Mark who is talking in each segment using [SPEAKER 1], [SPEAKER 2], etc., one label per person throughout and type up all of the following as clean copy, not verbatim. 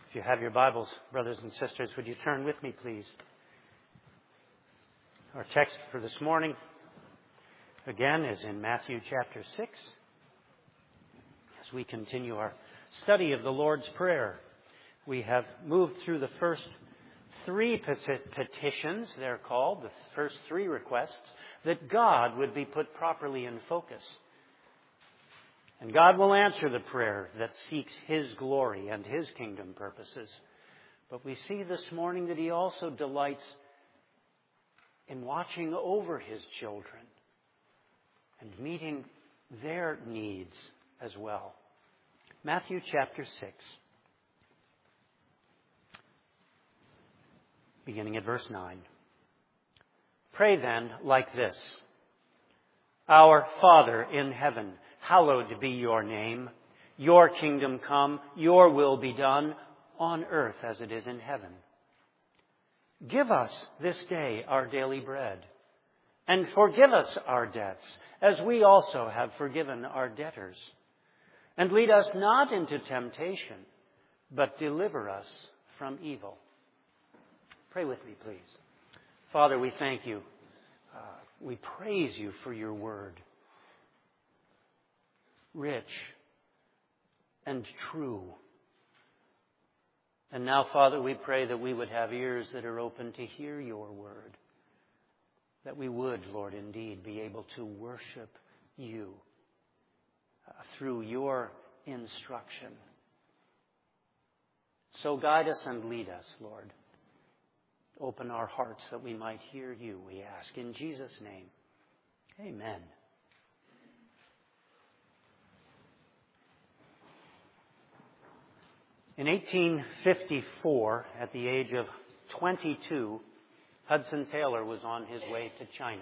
[SPEAKER 1] If you have your Bibles, brothers and sisters, would you turn with me, please? Our text for this morning, again, is in Matthew chapter 6. As we continue our study of the Lord's Prayer, we have moved through the first three petitions, they're called, the first three requests, that God would be put properly in focus. And God will answer the prayer that seeks His glory and His kingdom purposes. But we see this morning that He also delights in watching over His children and meeting their needs as well. Matthew chapter 6, beginning at verse 9. Pray then like this: Our Father in heaven, hallowed be your name. Your kingdom come, your will be done on earth as it is in heaven. Give us this day our daily bread, and forgive us our debts, as we also have forgiven our debtors. And lead us not into temptation, but deliver us from evil. Pray with me, please. Father, we thank you. We praise you for your word. Rich and true. And now, Father, we pray that we would have ears that are open to hear your word. That we would, Lord, indeed be able to worship you through your instruction. So guide us and lead us, Lord. Open our hearts that we might hear you, we ask. In Jesus' name, amen. In 1854, at the age of 22, Hudson Taylor was on his way to China.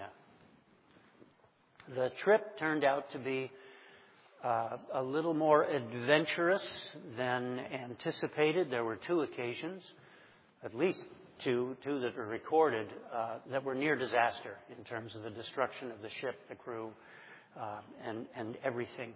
[SPEAKER 1] The trip turned out to be a little more adventurous than anticipated. There were two occasions, at least two that are recorded, that were near disaster in terms of the destruction of the ship, the crew, and everything.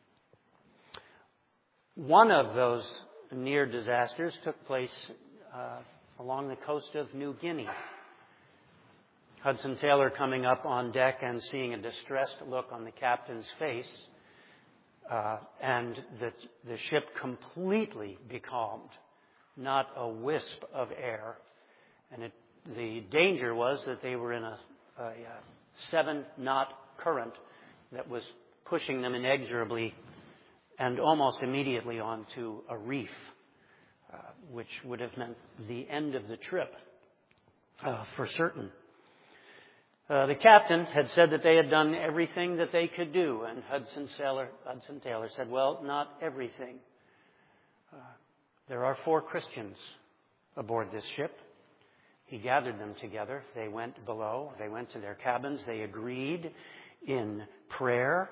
[SPEAKER 1] One of those near disasters took place along the coast of New Guinea. Hudson Taylor coming up on deck and seeing a distressed look on the captain's face, and the ship completely becalmed, not a wisp of air. And the danger was that they were in a 7-knot current that was pushing them inexorably and almost immediately onto a reef, which would have meant the end of the trip for certain. The captain had said that they had done everything that they could do, and Hudson Taylor said, well, not everything. There are 4 Christians aboard this ship. He gathered them together. They went below. They went to their cabins. They agreed in prayer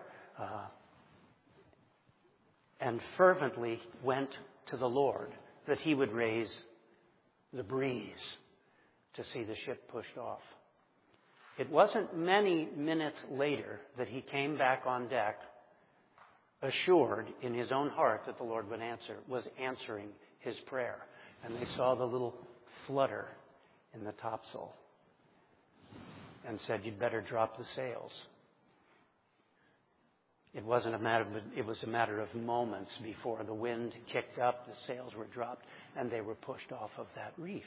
[SPEAKER 1] and fervently went to the Lord that He would raise the breeze to see the ship pushed off. It wasn't many minutes later that he came back on deck, assured in his own heart that the Lord was answering his prayer. And they saw the little flutter in the topsail and said, you'd better drop the sails. It was a matter of moments before the wind kicked up, the sails were dropped, and they were pushed off of that reef.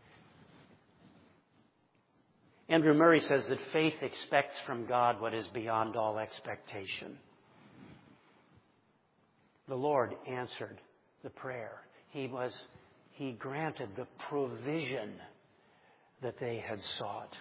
[SPEAKER 1] Andrew Murray says that faith expects from God what is beyond all expectation. The Lord answered the prayer. He granted the provision that they had sought.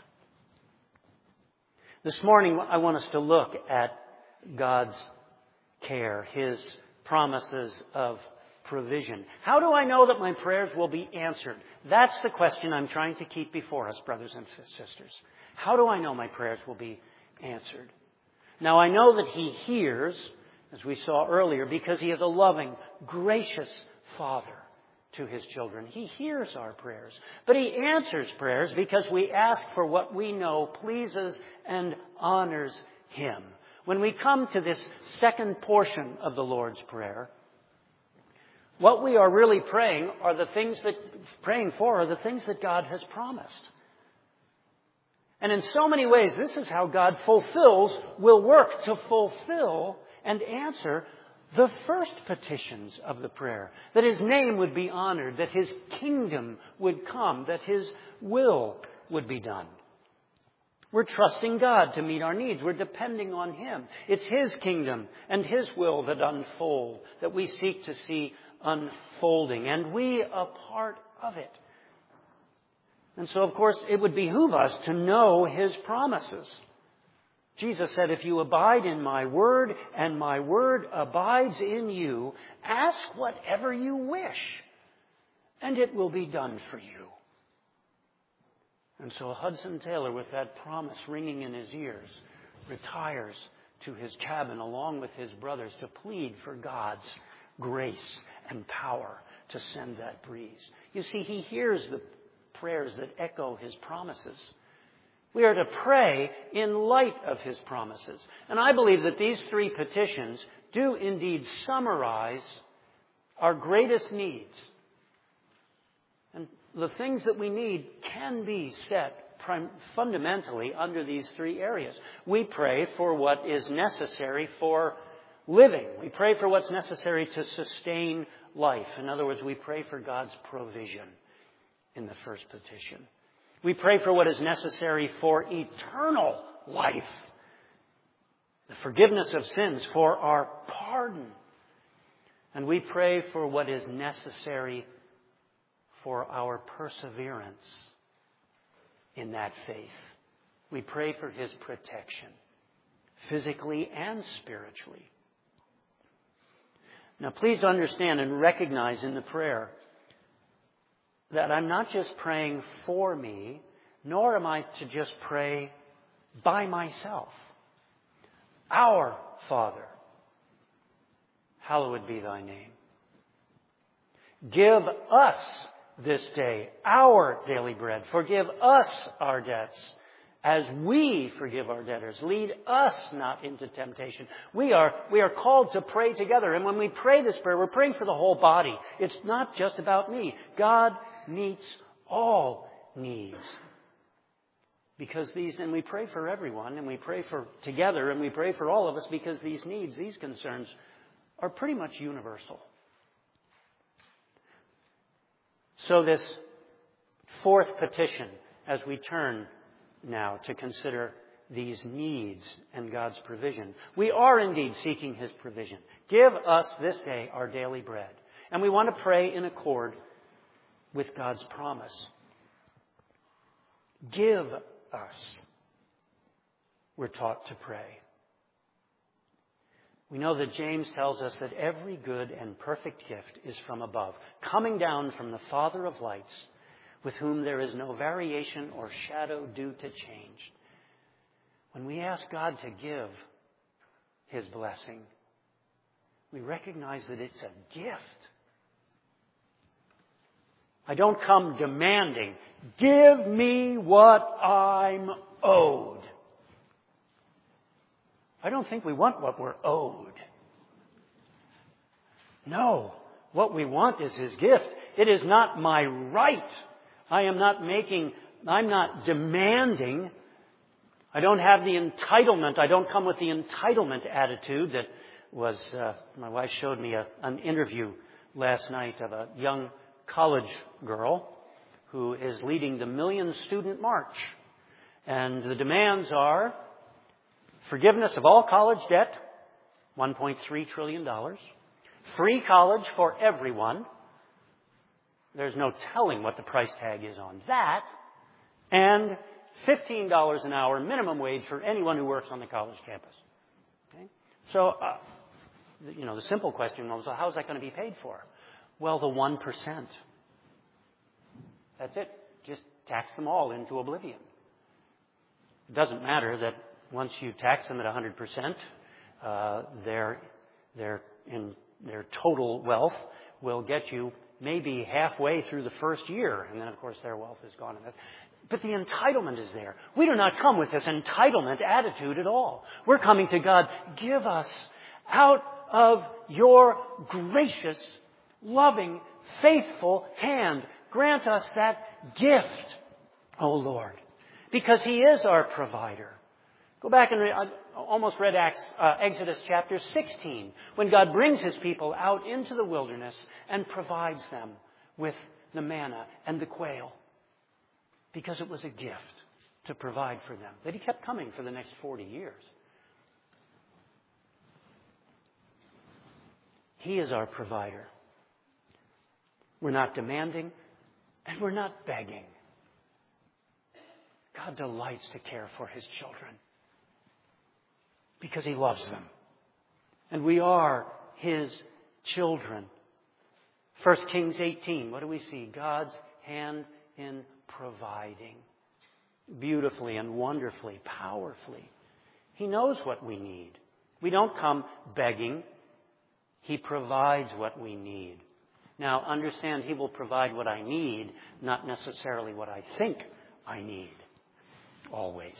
[SPEAKER 1] This morning, I want us to look at God's care, His promises of provision. How do I know that my prayers will be answered? That's the question I'm trying to keep before us, brothers and sisters. How do I know my prayers will be answered? Now, I know that He hears, as we saw earlier, because He is a loving, gracious Father to His children. He hears our prayers. But He answers prayers because we ask for what we know pleases and honors Him. When we come to this second portion of the Lord's Prayer, What we are really praying for are the things that God has promised. And in so many ways, this is how God will work to fulfill and answer the first petitions of the prayer. That His name would be honored, that His kingdom would come, that His will would be done. We're trusting God to meet our needs. We're depending on Him. It's His kingdom and His will that unfold, that we seek to see unfolding. And we a part of it. And so, of course, it would behoove us to know His promises. Jesus said, if you abide in my word and my word abides in you, ask whatever you wish, and it will be done for you. And so Hudson Taylor, with that promise ringing in his ears, retires to his cabin along with his brothers to plead for God's grace and power to send that breeze. You see, he hears the prayers that echo His promises. We are to pray in light of His promises. And I believe that these three petitions do indeed summarize our greatest needs. And the things that we need can be set fundamentally under these three areas. We pray for what is necessary for living. We pray for what's necessary to sustain life. In other words, we pray for God's provision in the first petition. We pray for what is necessary for eternal life. The forgiveness of sins, for our pardon. And we pray for what is necessary for our perseverance in that faith. We pray for His protection, physically and spiritually. Now, please understand and recognize in the prayer that I'm not just praying for me, nor am I to just pray by myself. Our Father, hallowed be thy name. Give us this day our daily bread. Forgive us our debts as we forgive our debtors. Lead us not into temptation. We are called to pray together. And when we pray this prayer, we're praying for the whole body. It's not just about me. God meets all needs. And we pray for everyone, and we pray for together, and we pray for all of us because these needs, these concerns are pretty much universal. So this fourth petition, as we turn now to consider these needs and God's provision, we are indeed seeking His provision. Give us this day our daily bread. And we want to pray in accord with God's promise. Give us, we're taught to pray. We know that James tells us that every good and perfect gift is from above, coming down from the Father of lights, with whom there is no variation or shadow due to change. When we ask God to give His blessing, we recognize that it's a gift. I don't come demanding, give me what I'm owed. I don't think we want what we're owed. No, what we want is His gift. It is not my right. I'm not demanding. I don't have the entitlement. I don't come with the entitlement attitude that was, my wife showed me an interview last night of a young college girl who is leading the Million Student March. And the demands are forgiveness of all college debt, $1.3 trillion, free college for everyone. There's no telling what the price tag is on that. And $15 an hour minimum wage for anyone who works on the college campus. Okay? So, the simple question was, well, how is that going to be paid for? Well, the 1%. That's it. Just tax them all into oblivion. It doesn't matter that once you tax them at 100%, their total wealth will get you maybe halfway through the first year. And then, of course, their wealth is gone. But the entitlement is there. We do not come with this entitlement attitude at all. We're coming to God, give us out of your gracious loving, faithful hand. Grant us that gift, O Lord, because He is our provider. Go back and I almost read Exodus chapter 16, when God brings His people out into the wilderness and provides them with the manna and the quail, because it was a gift to provide for them, that He kept coming for the next 40 years. He is our provider. We're not demanding, and we're not begging. God delights to care for His children because He loves them. And we are His children. 1 Kings 18, what do we see? God's hand in providing. Beautifully and wonderfully, powerfully. He knows what we need. We don't come begging. He provides what we need. Now, understand, He will provide what I need, not necessarily what I think I need. Always.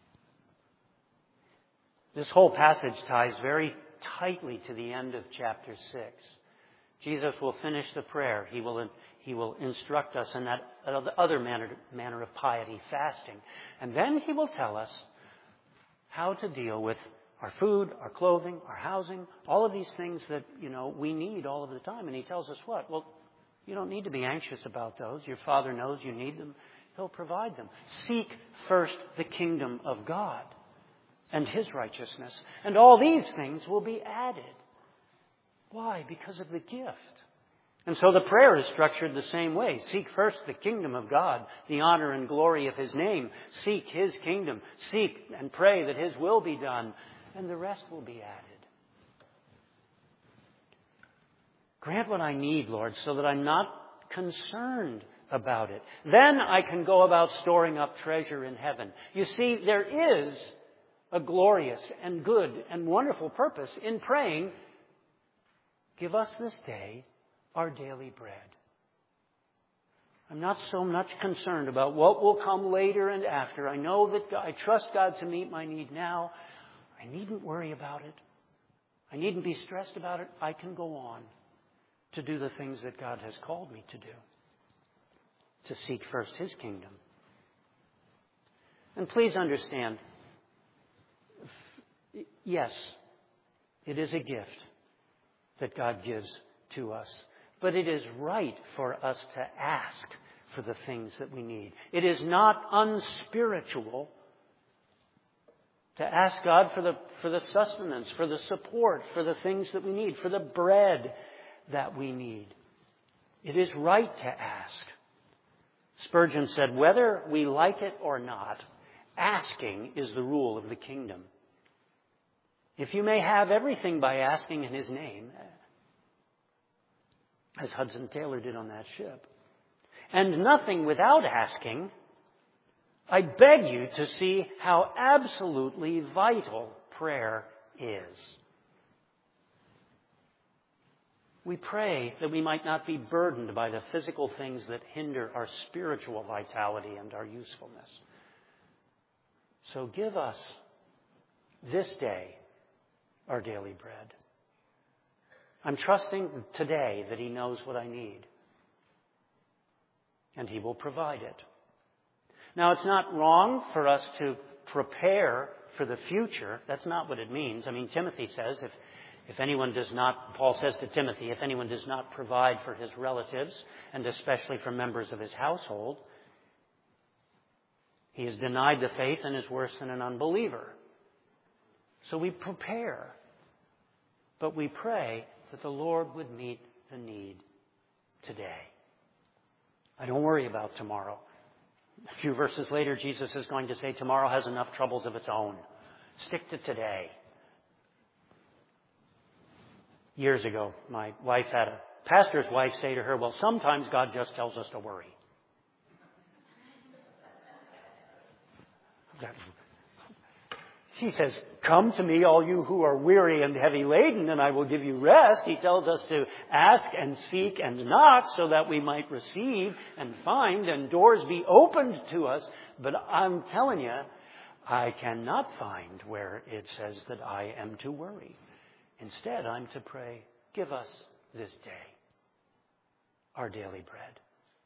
[SPEAKER 1] This whole passage ties very tightly to the end of chapter 6. Jesus will finish the prayer. He will instruct us in that other manner of piety, fasting. And then He will tell us how to deal with our food, our clothing, our housing, all of these things that, we need all of the time. And He tells us what? Well, you don't need to be anxious about those. Your Father knows you need them. He'll provide them. Seek first the kingdom of God and His righteousness. And all these things will be added. Why? Because of the gift. And so the prayer is structured the same way. Seek first the kingdom of God, the honor and glory of His name. Seek His kingdom. Seek and pray that His will be done. And the rest will be added. Grant what I need, Lord, so that I'm not concerned about it. Then I can go about storing up treasure in heaven. You see, there is a glorious and good and wonderful purpose in praying, give us this day our daily bread. I'm not so much concerned about what will come later and after. I know that I trust God to meet my need now. I needn't worry about it. I needn't be stressed about it. I can go on to do the things that God has called me to do. To seek first His kingdom. And please understand, yes, it is a gift that God gives to us. But it is right for us to ask for the things that we need. It is not unspiritual to ask God for the sustenance, for the support, for the things that we need, for the bread that we need. It is right to ask. Spurgeon said, whether we like it or not, asking is the rule of the kingdom. If you may have everything by asking in His name, as Hudson Taylor did on that ship, and nothing without asking, I beg you to see how absolutely vital prayer is. We pray that we might not be burdened by the physical things that hinder our spiritual vitality and our usefulness. So give us this day our daily bread. I'm trusting today that He knows what I need. And He will provide it. Now, it's not wrong for us to prepare for the future. That's not what it means. I mean, Timothy says, if anyone does not, Paul says to Timothy, if anyone does not provide for his relatives, and especially for members of his household, he has denied the faith and is worse than an unbeliever. So we prepare. But we pray that the Lord would meet the need today. I don't worry about tomorrow. A few verses later, Jesus is going to say, tomorrow has enough troubles of its own. Stick to today. Years ago, my wife had a pastor's wife say to her, well, sometimes God just tells us to worry. He says, come to me, all you who are weary and heavy laden, and I will give you rest. He tells us to ask and seek and knock so that we might receive and find and doors be opened to us. But I'm telling you, I cannot find where it says that I am to worry. Instead, I'm to pray, give us this day our daily bread.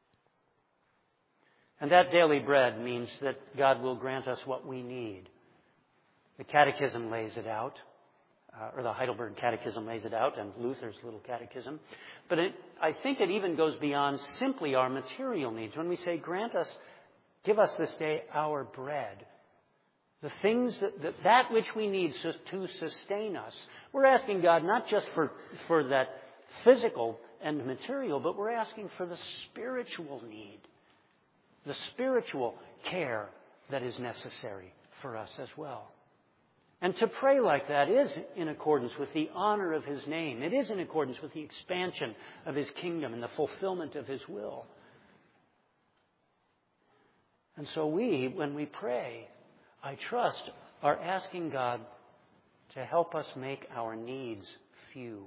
[SPEAKER 1] And that daily bread means that God will grant us what we need. The Catechism lays it out, or the Heidelberg Catechism lays it out, and Luther's little catechism. But I think it even goes beyond simply our material needs. When we say, give us this day our bread, the things that which we need to sustain us, we're asking God not just for that physical and material, but we're asking for the spiritual need, the spiritual care that is necessary for us as well. And to pray like that is in accordance with the honor of His name. It is in accordance with the expansion of His kingdom and the fulfillment of His will. And so when we pray, I trust, are asking God to help us make our needs few.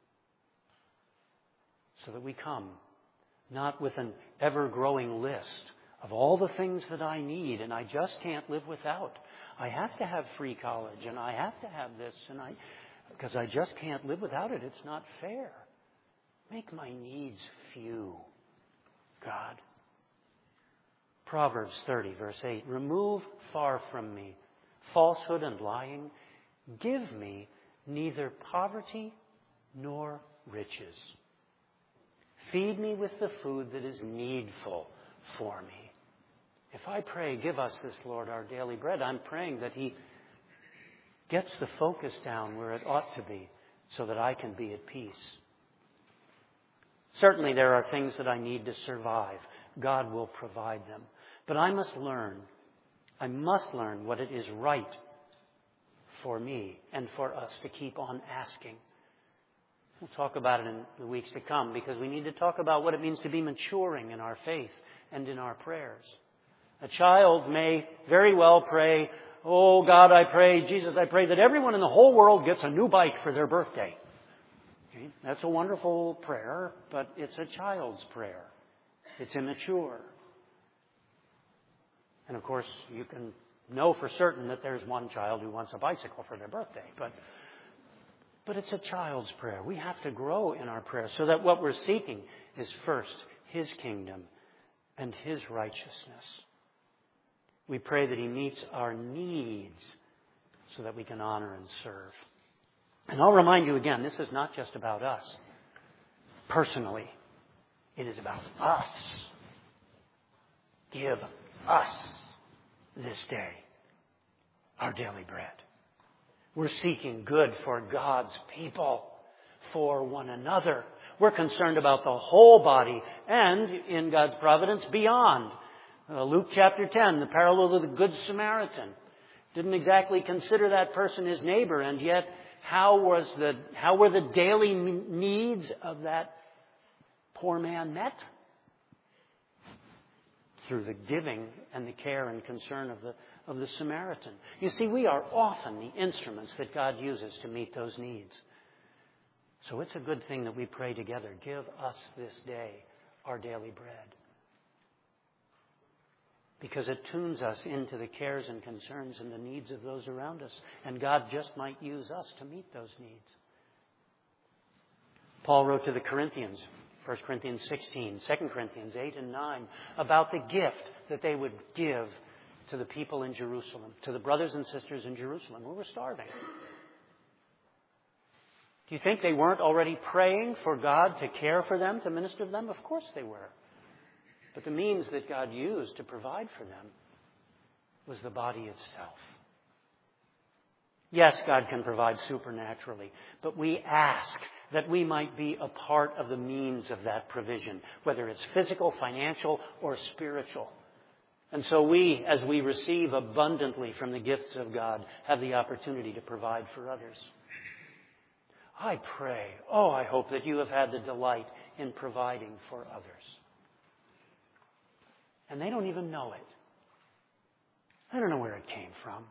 [SPEAKER 1] So that we come not with an ever-growing list of all the things that I need and I just can't live without. I have to have free college and I have to have this because I just can't live without it. It's not fair. Make my needs few, God. Proverbs 30, verse 8, remove far from me falsehood and lying. Give me neither poverty nor riches. Feed me with the food that is needful for me. If I pray, give us this, Lord, our daily bread, I'm praying that He gets the focus down where it ought to be so that I can be at peace. Certainly there are things that I need to survive. God will provide them. But I must learn what it is right for me and for us to keep on asking. We'll talk about it in the weeks to come because we need to talk about what it means to be maturing in our faith and in our prayers. A child may very well pray, oh God, I pray, Jesus, I pray that everyone in the whole world gets a new bike for their birthday. Okay? That's a wonderful prayer, but it's a child's prayer. It's immature. And of course, you can know for certain that there's one child who wants a bicycle for their birthday, but it's a child's prayer. We have to grow in our prayer so that what we're seeking is first His kingdom and His righteousness. We pray that He meets our needs so that we can honor and serve. And I'll remind you again, this is not just about us personally. It is about us. Give us this day our daily bread. We're seeking good for God's people, for one another. We're concerned about the whole body and, in God's providence, beyond. Luke chapter 10, the parallel of the Good Samaritan. Didn't exactly consider that person his neighbor, and yet how were the daily needs of that poor man met? Through the giving and the care and concern of the Samaritan. You see, we are often the instruments that God uses to meet those needs. So it's a good thing that we pray together. Give us this day our daily bread. Because it tunes us into the cares and concerns and the needs of those around us. And God just might use us to meet those needs. Paul wrote to the Corinthians, 1 Corinthians 16, 2 Corinthians 8 and 9, about the gift that they would give to the people in Jerusalem, to the brothers and sisters in Jerusalem who were starving. Do you think they weren't already praying for God to care for them, to minister to them? Of course they were. But the means that God used to provide for them was the body itself. Yes, God can provide supernaturally, but we ask that we might be a part of the means of that provision, whether it's physical, financial, or spiritual. And so we, as we receive abundantly from the gifts of God, have the opportunity to provide for others. I pray, I hope that you have had the delight in providing for others. And they don't even know it. They don't know where it came from.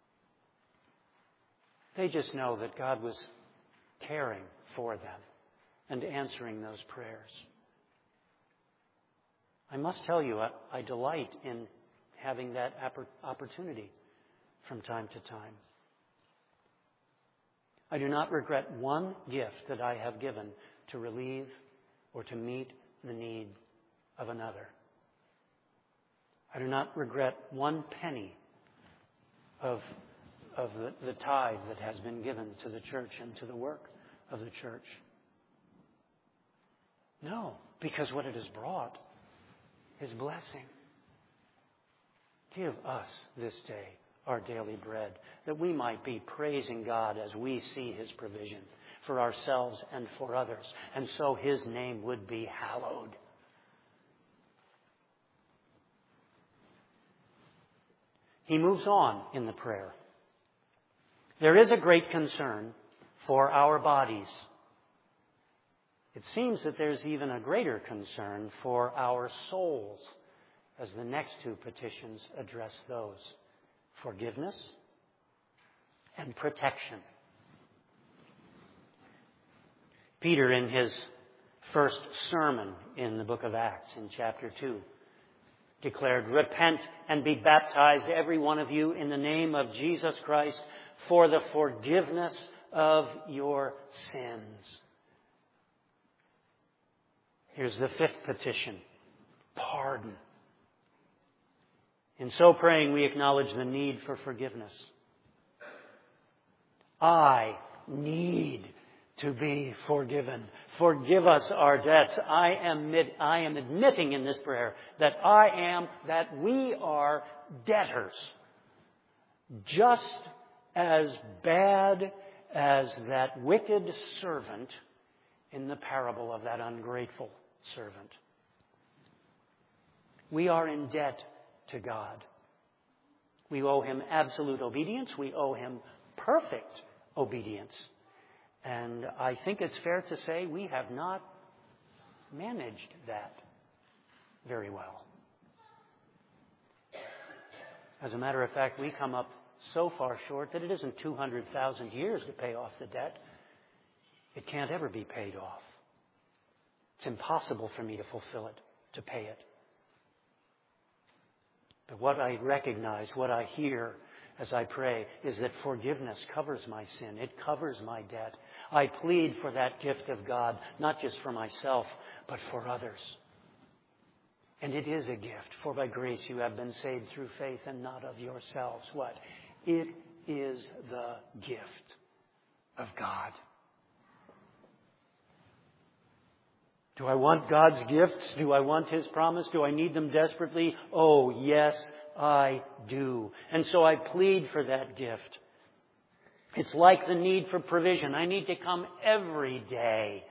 [SPEAKER 1] They just know that God was caring for them and answering those prayers. I must tell you, I delight in having that opportunity from time to time. I do not regret one gift that I have given to relieve or to meet the need of another. I do not regret one penny of the tithe that has been given to the church and to the work of the church. No, because what it has brought is blessing. Give us this day our daily bread, that we might be praising God as we see His provision for ourselves and for others, and so His name would be hallowed. He moves on in the prayer. There is a great concern for our bodies. It seems that there's even a greater concern for our souls, as the next two petitions address those: forgiveness and protection. Peter, in his first sermon in the book of Acts, in chapter 2, declared, "Repent and be baptized, every one of you, in the name of Jesus Christ, for the forgiveness of your sins." Here's the fifth petition: pardon. In so praying, we acknowledge the need for forgiveness. I need to be forgiven. Forgive us our debts. I am admitting in this prayer that we are debtors, just as bad as that wicked servant in the parable of that ungrateful servant. We are in debt to God. We owe Him absolute obedience. We owe Him perfect obedience. And I think it's fair to say we have not managed that very well. As a matter of fact, we come up so far short that it isn't 200,000 years to pay off the debt. It can't ever be paid off. It's impossible for me to fulfill it, to pay it. But what I recognize, what I hear as I pray, is that forgiveness covers my sin. It covers my debt. I plead for that gift of God, not just for myself, but for others. And it is a gift, for by grace you have been saved through faith, and not of yourselves. What? It is the gift of God. Do I want God's gifts? Do I want His promise? Do I need them desperately? Oh, yes, I do. And so I plead for that gift. It's like the need for provision. I need to come every day.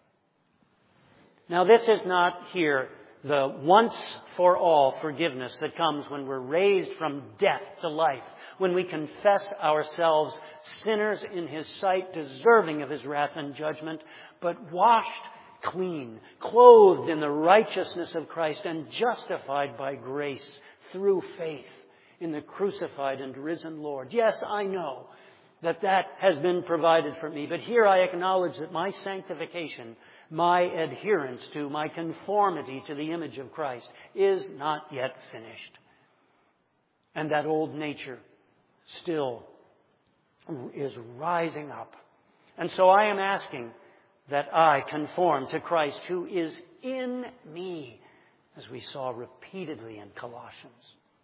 [SPEAKER 1] Now, this is not here the once for all forgiveness that comes when we're raised from death to life, when we confess ourselves sinners in His sight, deserving of His wrath and judgment, but washed clean, clothed in the righteousness of Christ, and justified by grace through faith in the crucified and risen Lord. Yes, I know that has been provided for me, but here I acknowledge that my sanctification, my adherence to, my conformity to the image of Christ is not yet finished. And that old nature still is rising up. And so I am asking that I conform to Christ who is in me, as we saw repeatedly in Colossians.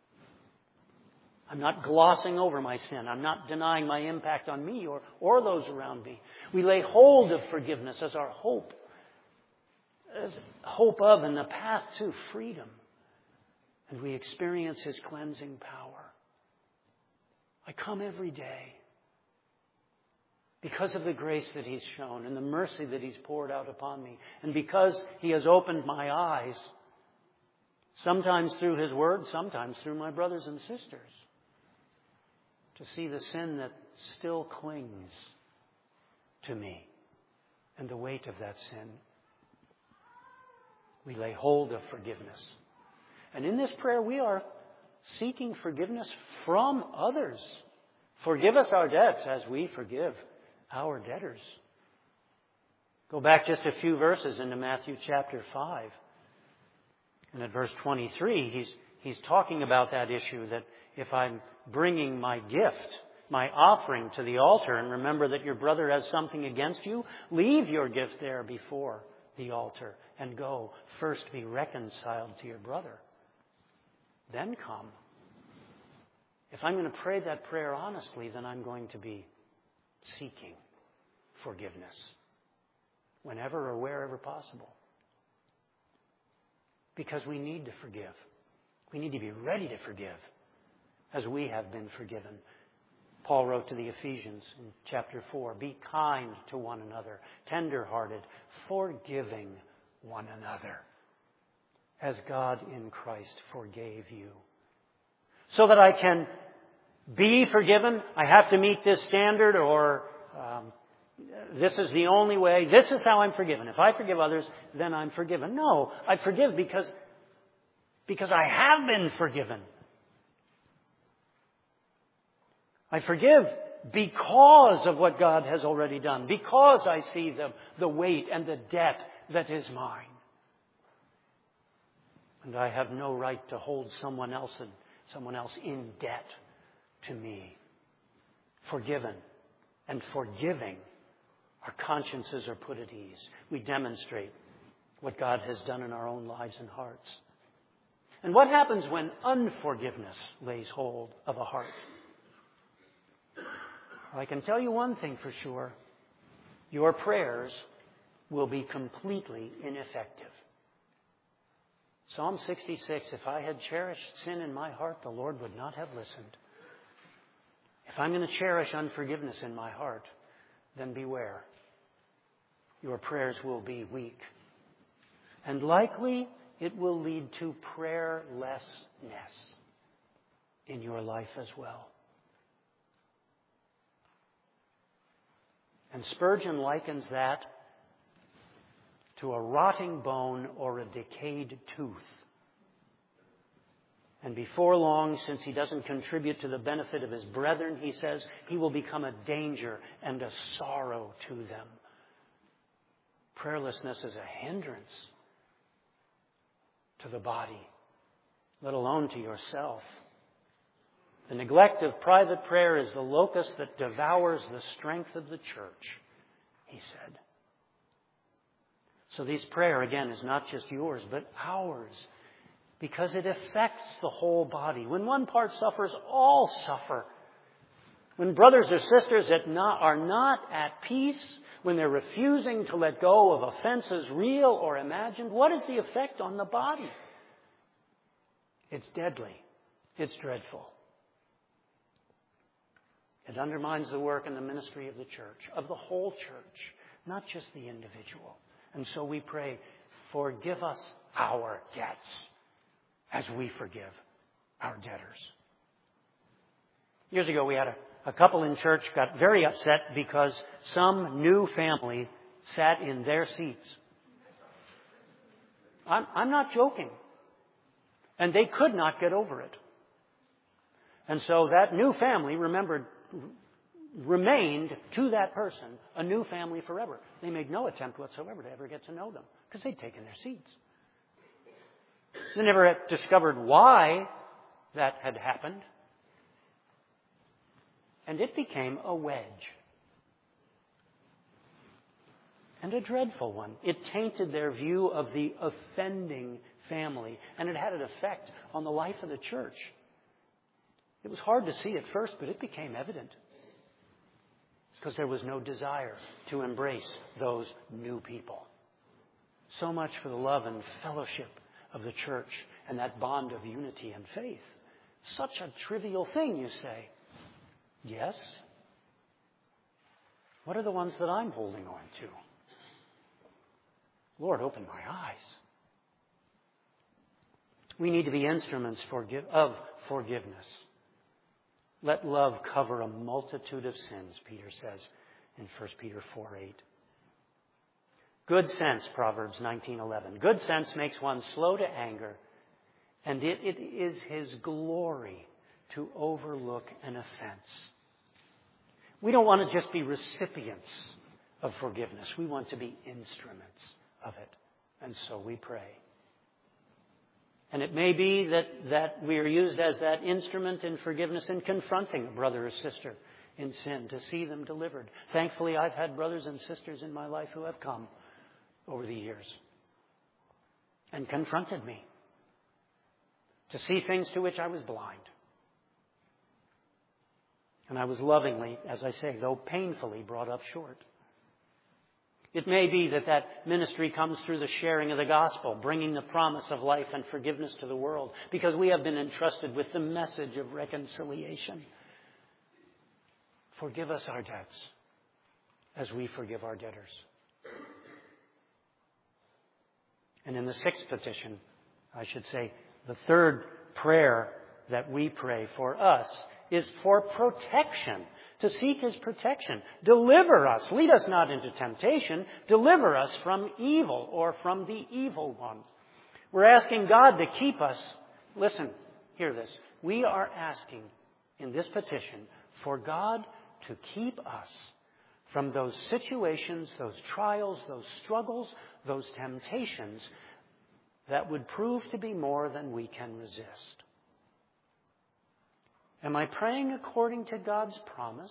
[SPEAKER 1] I'm not glossing over my sin. I'm not denying my impact on me or those around me. We lay hold of forgiveness as our hope, as hope of and the path to freedom. And we experience His cleansing power. I come every day because of the grace that He's shown and the mercy that He's poured out upon me. And because He has opened my eyes, sometimes through His Word, sometimes through my brothers and sisters, to see the sin that still clings to me and the weight of that sin. We lay hold of forgiveness. And in this prayer, we are seeking forgiveness from others. Forgive us our debts as we forgive our debtors. Go back just a few verses into Matthew chapter 5. And at verse 23, he's talking about that issue, that if I'm bringing my gift, my offering to the altar, and remember that your brother has something against you, leave your gift there before the altar and go. First be reconciled to your brother. Then come. If I'm going to pray that prayer honestly, then I'm going to be seeking forgiveness whenever or wherever possible. Because we need to forgive. We need to be ready to forgive as we have been forgiven. Paul wrote to the Ephesians in chapter 4, be kind to one another, tender-hearted, forgiving one another, as God in Christ forgave you. So that I can be forgiven, I have to meet this standard, or this is the only way, this is how I'm forgiven. If I forgive others, then I'm forgiven. No, I forgive because I have been forgiven. I forgive because of what God has already done, because I see the weight and the debt that is mine. And I have no right to hold someone else in debt to me. Forgiven and forgiving, our consciences are put at ease. We demonstrate what God has done in our own lives and hearts. And what happens when unforgiveness lays hold of a heart? Well, I can tell you one thing for sure. Your prayers will be completely ineffective. Psalm 66, if I had cherished sin in my heart, the Lord would not have listened. If I'm going to cherish unforgiveness in my heart, then beware. Your prayers will be weak. And likely it will lead to prayerlessness in your life as well. And Spurgeon likens that to a rotting bone or a decayed tooth. And before long, since he doesn't contribute to the benefit of his brethren, he says, he will become a danger and a sorrow to them. Prayerlessness is a hindrance to the body, let alone to yourself. The neglect of private prayer is the locust that devours the strength of the church, he said. So this prayer, again, is not just yours, but ours, because it affects the whole body. When one part suffers, all suffer. When brothers or sisters are not at peace, when they're refusing to let go of offenses, real or imagined, what is the effect on the body? It's deadly. It's dreadful. It undermines the work and the ministry of the church, of the whole church, not just the individual. And so we pray, forgive us our debts as we forgive our debtors. Years ago, we had a couple in church got very upset because some new family sat in their seats. I'm not joking. And they could not get over it. And so that new family remained to that person a new family forever. They made no attempt whatsoever to ever get to know them because they'd taken their seats. They never discovered why that had happened. And it became a wedge. And a dreadful one. It tainted their view of the offending family. And it had an effect on the life of the church. It was hard to see at first, but it became evident. Because there was no desire to embrace those new people. So much for the love and fellowship of the church and that bond of unity and faith. Such a trivial thing, you say. Yes. What are the ones that I'm holding on to? Lord, open my eyes. We need to be instruments of forgiveness. Let love cover a multitude of sins, Peter says in 1 Peter 4:8. Good sense, Proverbs 19:11. Good sense makes one slow to anger, and it is his glory to overlook an offense. We don't want to just be recipients of forgiveness. We want to be instruments of it. And so we pray. And it may be that we are used as that instrument in forgiveness in confronting a brother or sister in sin to see them delivered. Thankfully, I've had brothers and sisters in my life who have come over the years and confronted me to see things to which I was blind. And I was lovingly, as I say, though painfully, brought up short. It may be that ministry comes through the sharing of the gospel, bringing the promise of life and forgiveness to the world, because we have been entrusted with the message of reconciliation. Forgive us our debts as we forgive our debtors. And in the sixth petition, I should say, the third prayer that we pray for us is for protection, to seek His protection. Deliver us. Lead us not into temptation. Deliver us from evil or from the evil one. We're asking God to keep us. Listen, hear this. We are asking in this petition for God to keep us from those situations, those trials, those struggles, those temptations that would prove to be more than we can resist. Am I praying according to God's promise?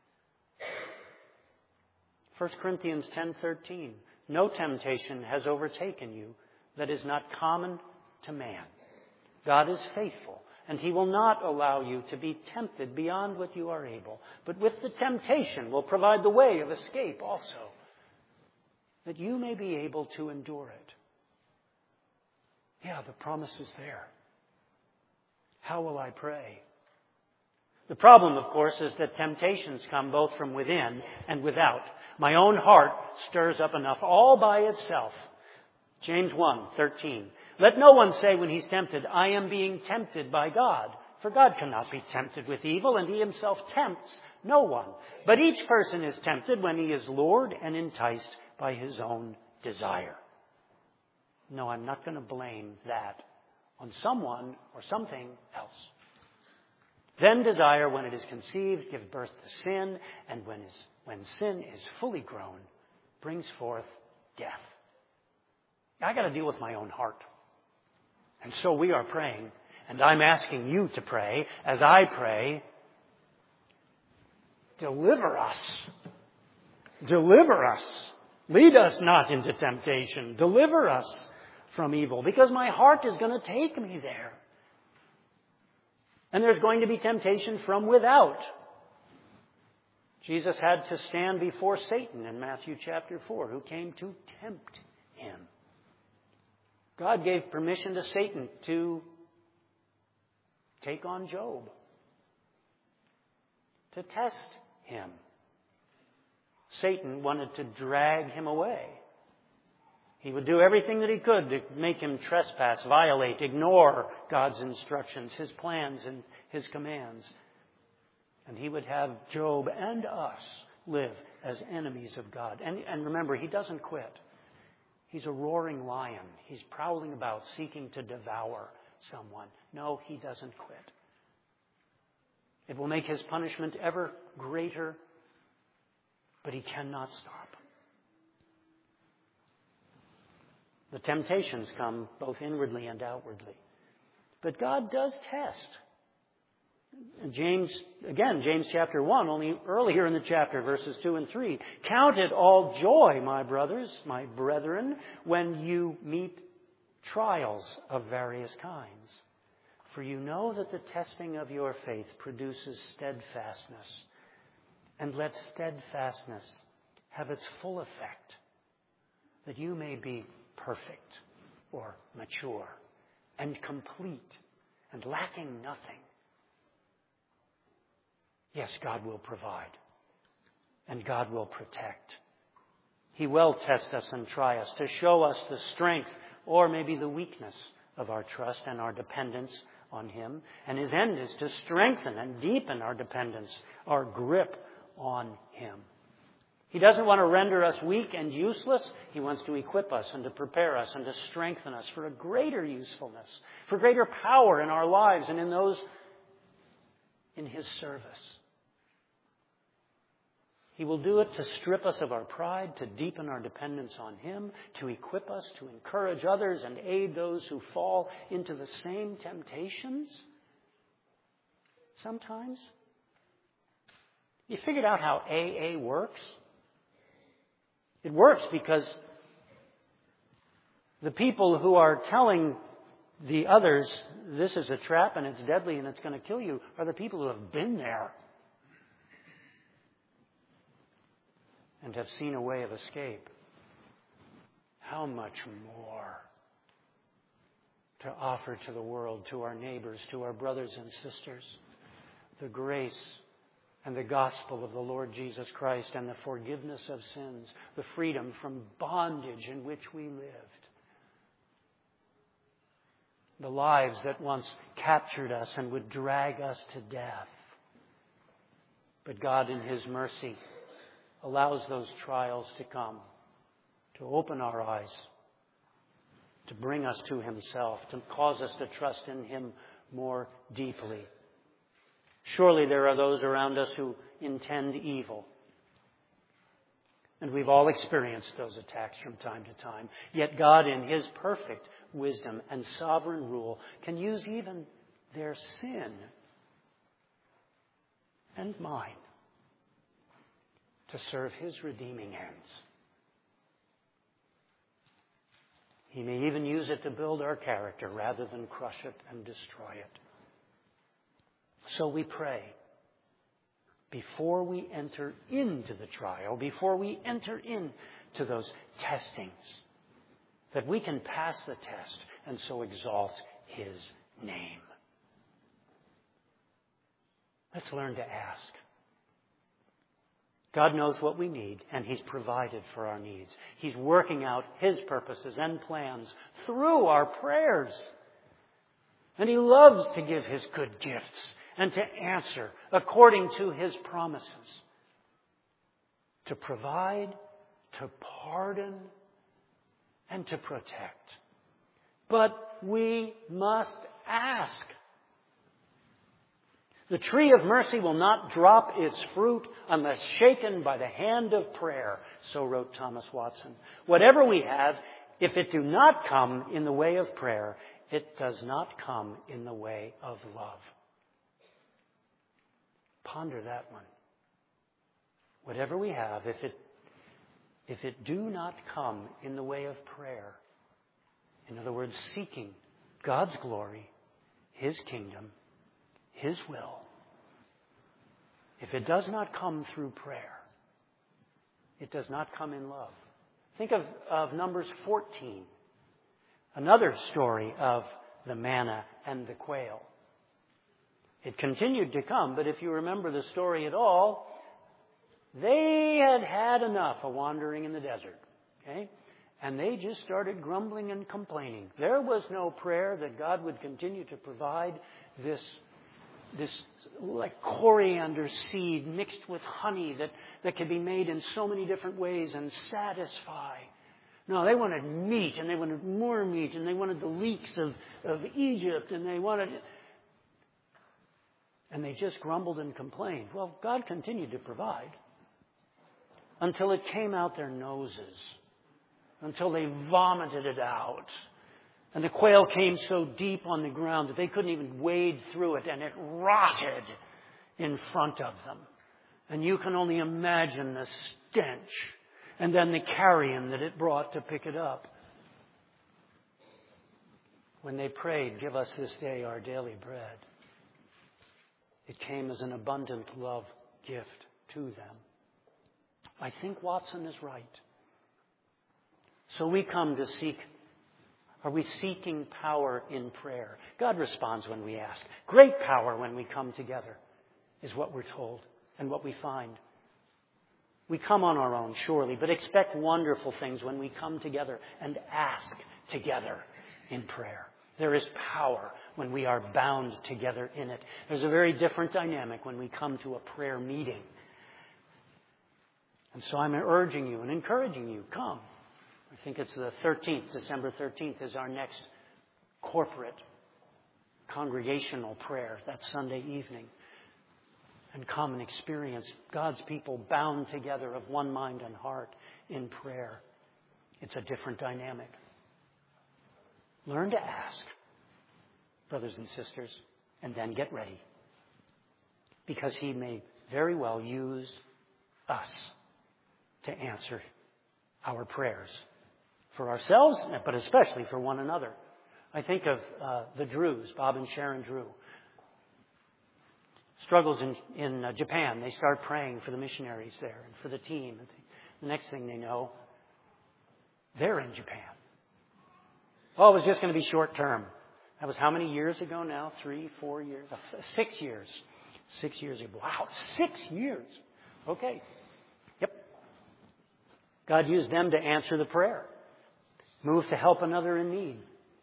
[SPEAKER 1] 1 Corinthians 10:13. No temptation has overtaken you that is not common to man. God is faithful, and He will not allow you to be tempted beyond what you are able. But with the temptation will provide the way of escape also, that you may be able to endure it. Yeah, the promise is there. How will I pray? The problem, of course, is that temptations come both from within and without. My own heart stirs up enough all by itself. James 1:13. Let no one say when he's tempted, I am being tempted by God. For God cannot be tempted with evil, and He Himself tempts no one. But each person is tempted when he is lured and enticed by his own desire. No, I'm not going to blame that on someone or something else. Then desire, when it is conceived, gives birth to sin, and when sin is fully grown, brings forth death. I got to deal with my own heart. And so we are praying, and I'm asking you to pray as I pray. Deliver us. Deliver us. Lead us not into temptation. Deliver us from evil, because my heart is going to take me there. And there's going to be temptation from without. Jesus had to stand before Satan in Matthew chapter 4, who came to tempt Him. God gave permission to Satan to take on Job, to test him. Satan wanted to drag him away. He would do everything that he could to make him trespass, violate, ignore God's instructions, His plans and His commands. And he would have Job and us live as enemies of God. And remember, he doesn't quit. He's a roaring lion. He's prowling about, seeking to devour someone. No, he doesn't quit. It will make his punishment ever greater, but he cannot stop. The temptations come both inwardly and outwardly. But God does test. James chapter 1, only earlier in the chapter, verses 2 and 3. Count it all joy, my brothers, my brethren, when you meet trials of various kinds. For you know that the testing of your faith produces steadfastness. And let steadfastness have its full effect, that you may be perfect or mature and complete and lacking nothing. Yes, God will provide, and God will protect. He will test us and try us to show us the strength or maybe the weakness of our trust and our dependence on Him. And His end is to strengthen and deepen our dependence, our grip on Him. He doesn't want to render us weak and useless. He wants to equip us and to prepare us and to strengthen us for a greater usefulness, for greater power in our lives and in those in His service. He will do it to strip us of our pride, to deepen our dependence on Him, to equip us, to encourage others and aid those who fall into the same temptations. Sometimes. You figured out how AA works? It works because The people who are telling the others, this is a trap and it's deadly and it's going to kill you, are the people who have been there and have seen a way of escape. How much more to offer to the world, to our neighbors, to our brothers and sisters, the grace and the gospel of the Lord Jesus Christ and the forgiveness of sins, the freedom from bondage in which we lived. The lives that once captured us and would drag us to death. But God in His mercy allows those trials to come, to open our eyes, to bring us to Himself, to cause us to trust in Him more deeply. Surely there are those around us who intend evil. And we've all experienced those attacks from time to time. Yet God, in His perfect wisdom and sovereign rule, can use even their sin and mine to serve His redeeming ends. He may even use it to build our character rather than crush it and destroy it. So we pray, before we enter into the trial, before we enter into those testings, that we can pass the test and so exalt His name. Let's learn to ask. God knows what we need, and He's provided for our needs. He's working out His purposes and plans through our prayers. And He loves to give His good gifts and to answer according to His promises. To provide, to pardon, and to protect. But we must ask. The tree of mercy will not drop its fruit unless shaken by the hand of prayer, so wrote Thomas Watson. Whatever we have, if it do not come in the way of prayer, it does not come in the way of love. Ponder that one. Whatever we have, if it do not come in the way of prayer, in other words, seeking God's glory, His kingdom, His will, if it does not come through prayer, it does not come in love. Think of Numbers 14, another story of the manna and the quail. It continued to come, but if you remember the story at all, they had had enough of wandering in the desert. Okay? And they just started grumbling and complaining. There was no prayer that God would continue to provide this like coriander seed mixed with honey that could be made in so many different ways and satisfy. No, they wanted meat, and they wanted more meat, and they wanted the leeks of Egypt, and they just grumbled and complained. Well, God continued to provide until it came out their noses, until they vomited it out. And the quail came so deep on the ground that they couldn't even wade through it, and it rotted in front of them. And you can only imagine the stench and then the carrion that it brought to pick it up. When they prayed, "Give us this day our daily bread," it came as an abundant love gift to them. I think Watson is right. So we come to seek. Are we seeking power in prayer? God responds when we ask. Great power when we come together is what we're told and what we find. We come on our own, surely, but expect wonderful things when we come together and ask together in prayer. There is power when we are bound together in it. There's a very different dynamic when we come to a prayer meeting. And so I'm urging you and encouraging you, come. I think it's the 13th, December 13th is our next corporate congregational prayer, that Sunday evening. And come and experience God's people bound together of one mind and heart in prayer. It's a different dynamic. Learn to ask, brothers and sisters, and then get ready. Because He may very well use us to answer our prayers for ourselves, but especially for one another. I think of the Drews, Bob and Sharon Drew. Struggles in Japan. They start praying for the missionaries there and for the team. And the next thing they know, they're in Japan. Oh, it was just going to be short term. That was how many years ago now? 3, 4 years? 6 years. 6 years ago. Wow, 6 years. Okay. Yep. God used them to answer the prayer. Move to help another in need.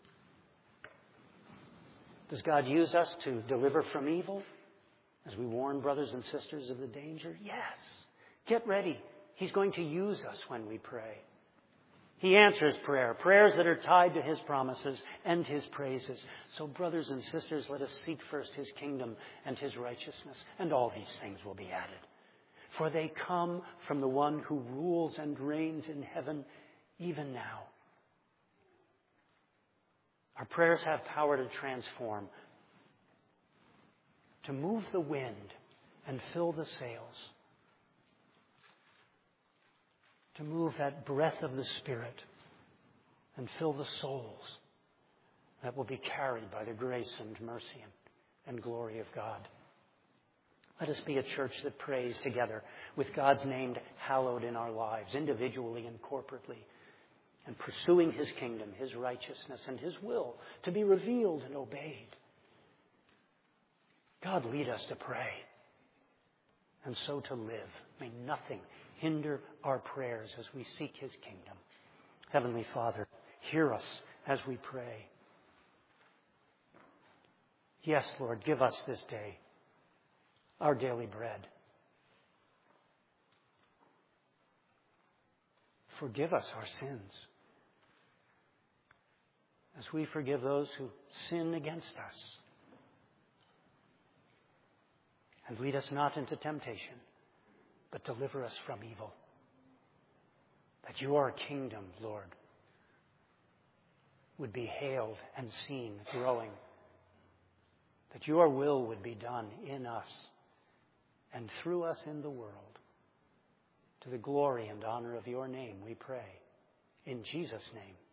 [SPEAKER 1] Does God use us to deliver from evil? As we warn brothers and sisters of the danger? Yes. Get ready. He's going to use us when we pray. He answers prayer, prayers that are tied to His promises and His praises. So brothers and sisters, let us seek first His kingdom and His righteousness, and all these things will be added. For they come from the one who rules and reigns in heaven even now. Our prayers have power to transform, to move the wind and fill the sails, to move that breath of the Spirit and fill the souls that will be carried by the grace and mercy and glory of God. Let us be a church that prays together with God's name hallowed in our lives, individually and corporately, and pursuing His kingdom, His righteousness, and His will to be revealed and obeyed. God, lead us to pray and so to live. May nothing hinder our prayers as we seek His kingdom. Heavenly Father, hear us as we pray. Yes, Lord, give us this day our daily bread. Forgive us our sins as we forgive those who sin against us. And lead us not into temptation, but deliver us from evil. That your kingdom, Lord, would be hailed and seen growing. That your will would be done in us and through us in the world. To the glory and honor of your name, we pray. In Jesus' name.